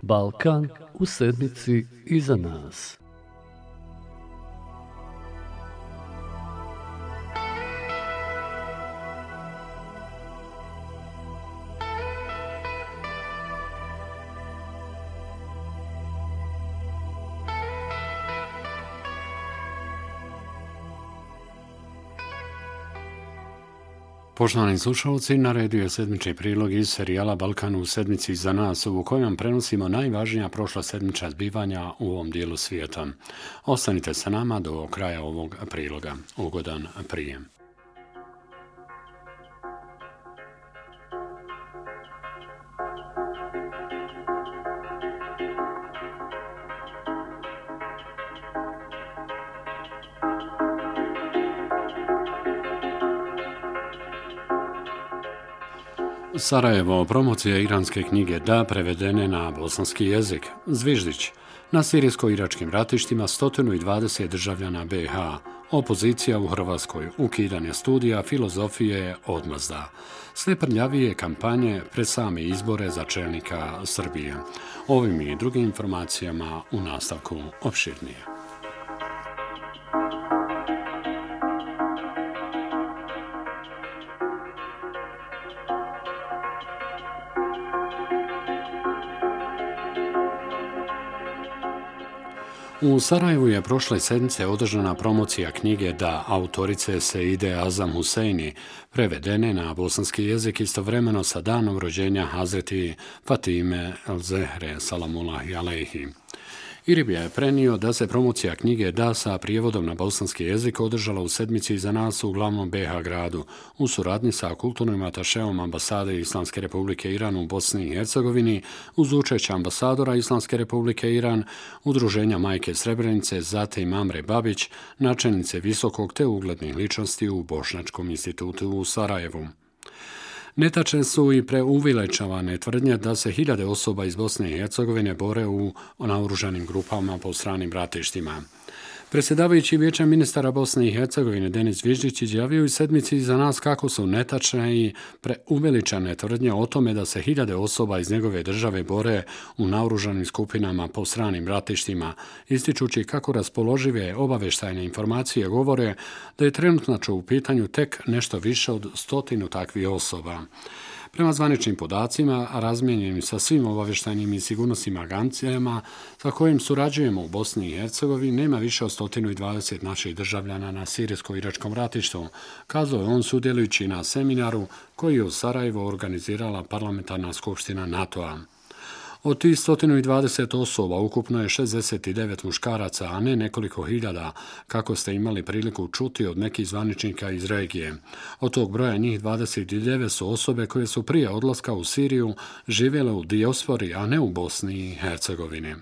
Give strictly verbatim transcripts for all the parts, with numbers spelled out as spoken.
Balkan u sedmici iza nas. Poštovani slušalci, na redu je sedmični prilog iz serijala Balkan u sedmici za nas, u kojem prenosimo najvažnija prošla sedmična zbivanja u ovom dijelu svijeta. Ostanite sa nama do kraja ovog priloga. Ugodan prijem. Sarajevo, promocija iranske knjige Da, prevedene na bosanski jezik. Zviždić. Na sirijsko-iračkim ratištima sto dvadeset državljana be ha. Opozicija u Hrvatskoj. Ukidanje studija filozofije odmazda. Sve prljavije kampanje pred same izbore za čelnika Srbije. Ovim i drugim informacijama u nastavku opširnije. U Sarajevu je prošle sedmice održana promocija knjige Da, autorice Seide Azam Huseini, prevedene na bosanski jezik istovremeno sa danom rođenja Hazreti Fatime el-Zehre, salamullahi alejhi. Irib je prenio da se promocija knjige Da sa prijevodom na bosanski jezik održala u sedmici za nas u glavnom be ha gradu, u suradnji sa kulturnim atašeom ambasade Islamske republike Iran u Bosni i Hercegovini, uz učešće ambasadora Islamske republike Iran, udruženja Majke Srebrenice, zatim Amre Babić, načelnice visokog te uglednih ličnosti u Bošnjačkom institutu u Sarajevu. Netačne su i preuveličavane tvrdnje da se hiljade osoba iz Bosne i Hercegovine bore u naoružanim grupama po stranim ratištima. Predsjedavajući Vijeća ministara Bosne i Hercegovine Denis Zviždić izjavio u sedmici za nas kako su netačne i preuveličane tvrdnje o tome da se hiljade osoba iz njegove države bore u naoružanim skupinama po stranim ratištima, ističući kako raspoložive obavještajne informacije govore da je trenutno u pitanju tek nešto više od stotinu takvih osoba. Prema zvaničnim podacima, razmijenjenim sa svim obavještajnim i sigurnosnim agencijama sa kojim surađujemo u Bosni i Hercegovini, nema više od sto dvadeset naših državljana na sirijsko-iračkom ratištu, kazao je on sudjelujući na seminaru koji je u Sarajevu organizirala parlamentarna skupština NATO-a. Od tih sto dvadeset osoba ukupno je šezdeset devet muškaraca, a ne nekoliko hiljada, kako ste imali priliku čuti od nekih zvaničnika iz regije. Od tog broja njih dvadeset devet su osobe koje su prije odlaska u Siriju živjele u dijaspori, a ne u Bosni i Hercegovini.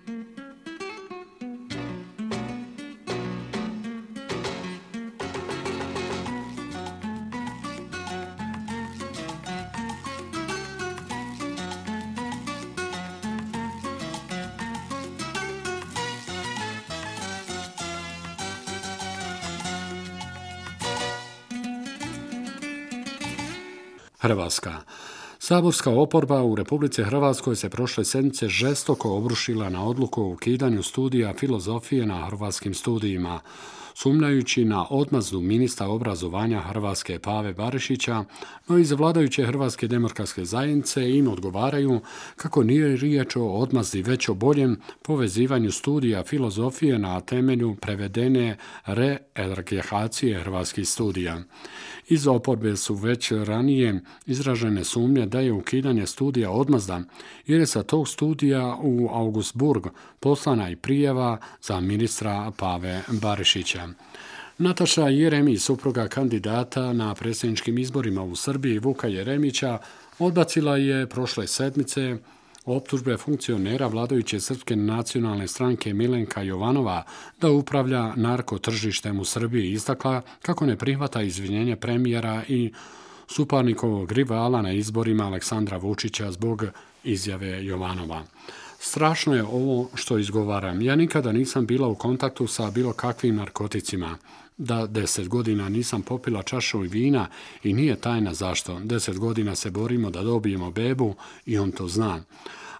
Hrvatska. Saborska oporba u Republici Hrvatskoj se prošle sedmice žestoko obrušila na odluku o ukidanju studija filozofije na hrvatskim studijima, sumnjajući na odmazdu ministra obrazovanja Hrvatske Pave Barišića, no iz vladajuće Hrvatske demokratske zajednice im odgovaraju kako nije riječ o odmazdi već o boljem povezivanju studija filozofije na temelju prevedene reergihacije hrvatskih studija. Iz oporbe su već ranije izražene sumnje da je ukidanje studija odmazda, jer je sa tog studija u Augustburg poslana i prijava za ministra Pave Barišića. Nataša Jeremić, supruga kandidata na predsjedničkim izborima u Srbiji Vuka Jeremića, odbacila je prošle sedmice optužbe funkcionera vladajuće Srpske nacionalne stranke Milenka Jovanova da upravlja narkotržištem u Srbiji, istakla kako ne prihvata izvinjenje premijera i suparnikovog rivala na izborima Aleksandra Vučića zbog izjave Jovanova. Strašno je ovo što izgovaram. Ja nikada nisam bila u kontaktu sa bilo kakvim narkoticima. Da deset godina nisam popila čašu vina i nije tajna zašto. Deset godina se borimo da dobijemo bebu i on to zna.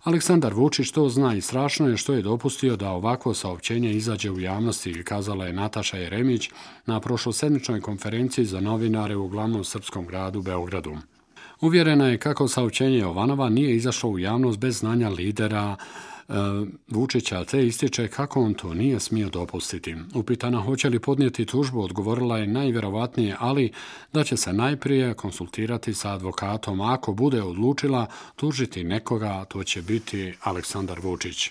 Aleksandar Vučić to zna i strašno je što je dopustio da ovako saopćenje izađe u javnosti, kazala je Nataša Jeremić na prošlosedmičnoj konferenciji za novinare u glavnom srpskom gradu Beogradu. Uvjerena je kako saopćenje Jovanova nije izašlo u javnost bez znanja lidera e, Vučića, te ističe kako on to nije smio dopustiti. Upitana hoće li podnijeti tužbu, odgovorila je najvjerovatnije, ali da će se najprije konsultirati sa advokatom. Ako bude odlučila tužiti nekoga, to će biti Aleksandar Vučić.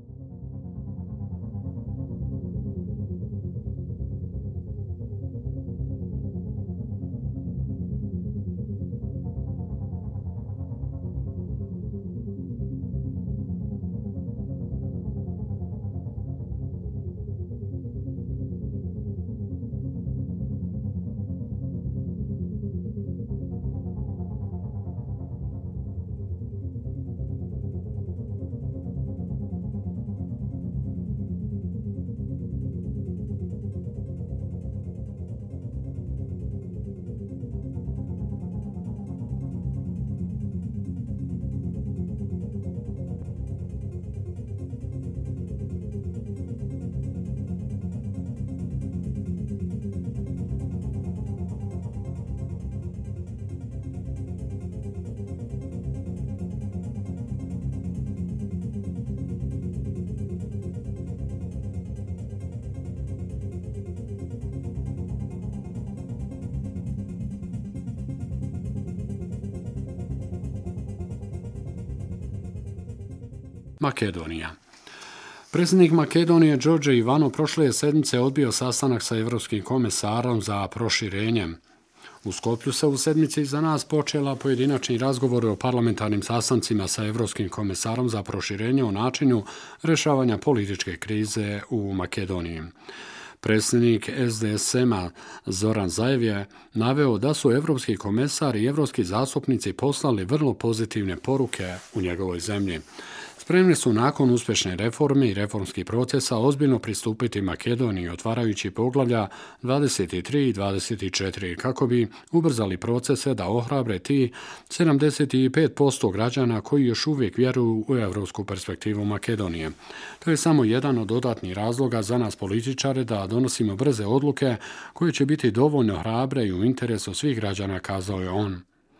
Makedonija. Predsjednik Makedonije Đorđe Ivanov prošle je sedmice odbio sastanak sa Evropskim komesarom za proširenje. U Skoplju se u sedmici iza nas počela pojedinačni razgovor o parlamentarnim sastancima sa Evropskim komesarom za proširenje o načinu rješavanja političke krize u Makedoniji. Predsjednik S D S M-a Zoran Zaev je naveo da su evropski komesar i evropski zastupnici poslali vrlo pozitivne poruke u njegovoj zemlji. Spremni su nakon uspješne reforme i reformskih procesa ozbiljno pristupiti Makedoniji, otvarajući poglavlja dvadeset tri i dvadeset četiri, kako bi ubrzali procese da ohrabre ti sedamdeset pet posto građana koji još uvijek vjeruju u evropsku perspektivu Makedonije. To je samo jedan od dodatnih razloga za nas političare da donosimo brze odluke koje će biti dovoljno hrabre i u interesu svih građana, kazao je on.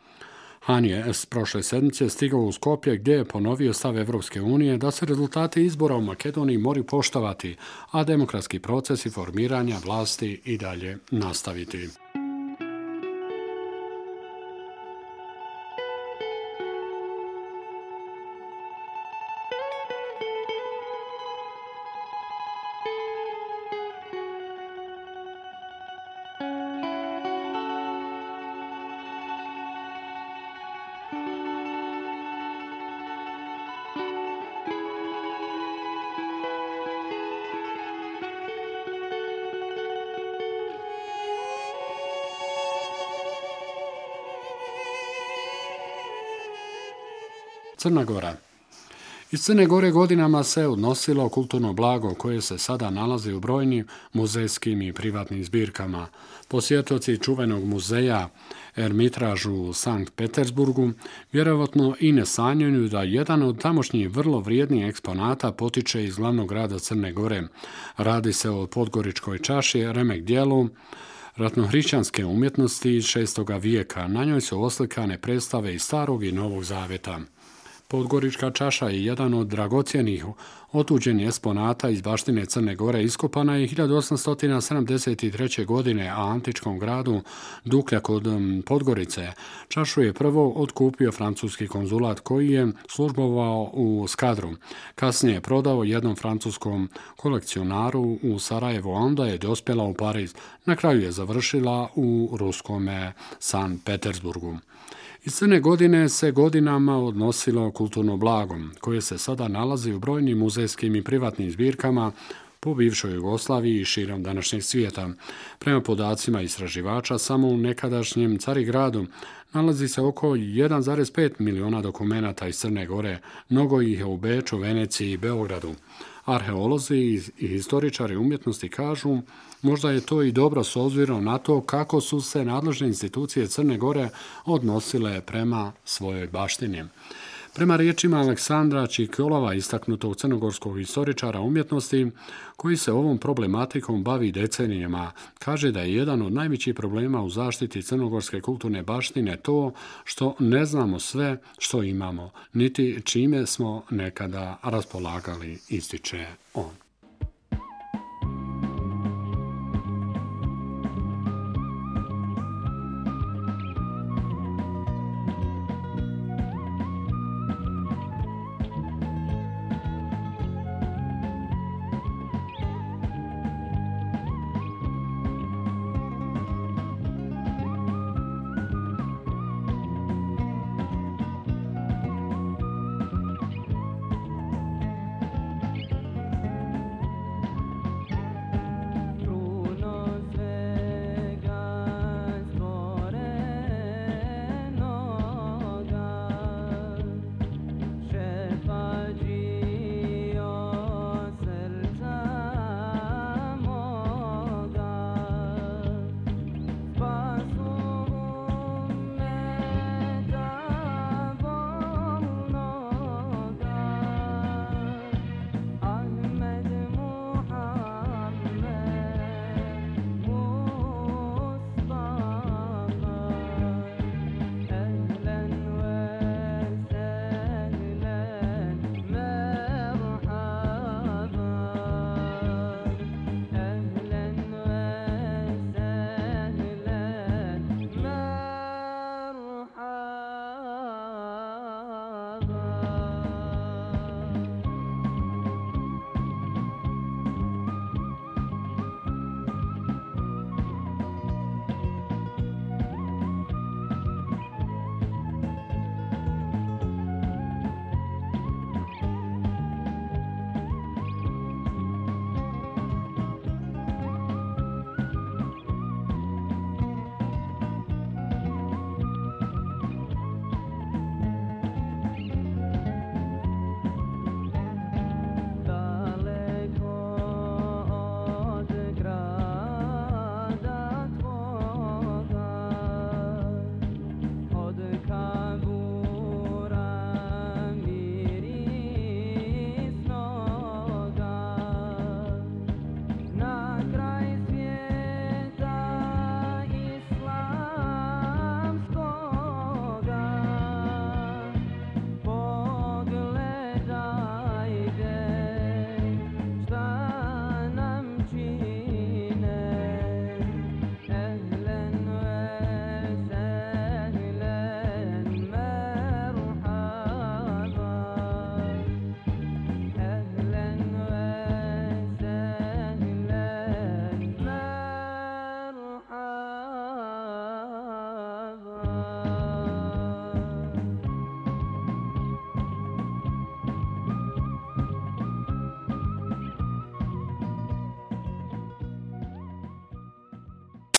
Han je s prošle sedmice stigao u Skopje gdje je ponovio stav Evropske unije da se rezultati izbora u Makedoniji moraju poštovati, a demokratski procesi formiranja vlasti i dalje nastaviti. Crna Gora. Iz Crne Gore godinama se odnosilo kulturno blago koje se sada nalazi u brojnim muzejskim i privatnim zbirkama. Posjetioci čuvenog muzeja Ermitraž u Sankt Petersburgu vjerovatno i ne sanjaju da jedan od tamošnjih vrlo vrijednih eksponata potiče iz glavnog grada Crne Gore. Radi se o podgoričkoj čaši, remek dijelu ratnohrišćanske umjetnosti iz šestoga vijeka. Na njoj su oslikane predstave iz Starog i Novog Zaveta. Podgorička čaša je jedan od dragocjenih otuđenih eksponata iz baštine Crne Gore. Iskopana je hiljadu osamsto sedamdeset treće. godine, a antičkom gradu Duklja kod Podgorice. Čašu je prvo otkupio francuski konzulat koji je službovao u Skadru. Kasnije je prodao jednom francuskom kolekcionaru u Sarajevo, onda je dospjela u Pariz. Na kraju je završila u ruskome San Petersburgu. Iz Crne Godine se godinama odnosilo kulturno blago, koje se sada nalazi u brojnim muzejskim i privatnim zbirkama po bivšoj Jugoslaviji i širom današnjeg svijeta. Prema podacima istraživača, samo u nekadašnjem Carigradu nalazi se oko jedan zarez pet miliona dokumenata iz Crne Gore, mnogo ih je u Beču, Veneciji i Beogradu. Arheolozi i historičari umjetnosti kažu možda je to i dobro s obzirom na to kako su se nadležne institucije Crne Gore odnosile prema svojoj baštini. Prema riječima Aleksandra Čikolova, istaknutog crnogorskog istoričara umjetnosti, koji se ovom problematikom bavi decenijama, kaže da je jedan od najvećih problema u zaštiti crnogorske kulturne baštine to što ne znamo sve što imamo, niti čime smo nekada raspolagali, ističe on.